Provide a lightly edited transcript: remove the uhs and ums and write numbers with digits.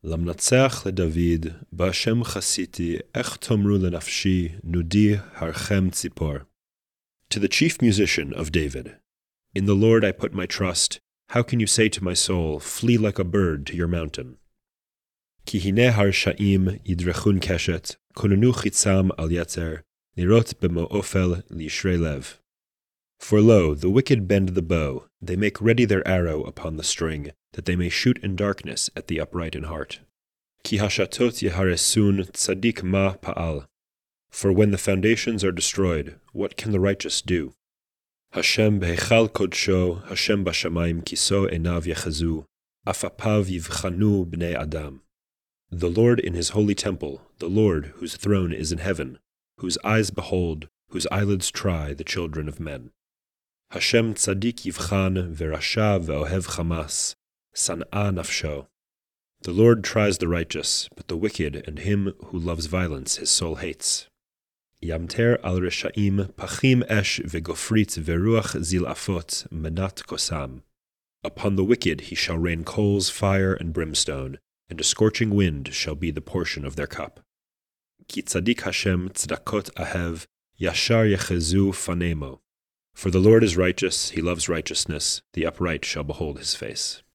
למנצח לדוד, בהשם חסיתי, איך תאמרו לנפשי, נודי הרחם ציפור. To the chief musician of David, in the Lord I put my trust. How can you say to my soul, flee like a bird to your mountain? Ki hine harsha'im yidrechun keshet, konenu chitzam al yetzer, lirot b'mo'ofel lishrei lev. For lo, the wicked bend the bow, they make ready their arrow upon the string, that they may shoot in darkness at the upright in heart. Ki hashatot yeharesun tzadik ma pa'al. For when the foundations are destroyed, what can the righteous do? Hashem behechal kodsho, Hashem bashamayim kiso enav yechazu, afapav yivchanu bnei adam. The Lord in his holy temple, the Lord whose throne is in heaven, whose eyes behold, whose eyelids try the children of men. Hashem tzadik yivchan verasha ve'ohev chamas, san'a nafsho. The Lord tries the righteous, but the wicked and him who loves violence his soul hates. Yamter al reshaim pachim esh vegofrit veruach zilafot menat kosam. Upon the wicked he shall rain coals, fire, and brimstone, and a scorching wind shall be the portion of their cup. Ki tzadik Hashem tzedakot ahev, yashar yechezu fanemo. For the Lord is righteous, he loves righteousness, the upright shall behold his face.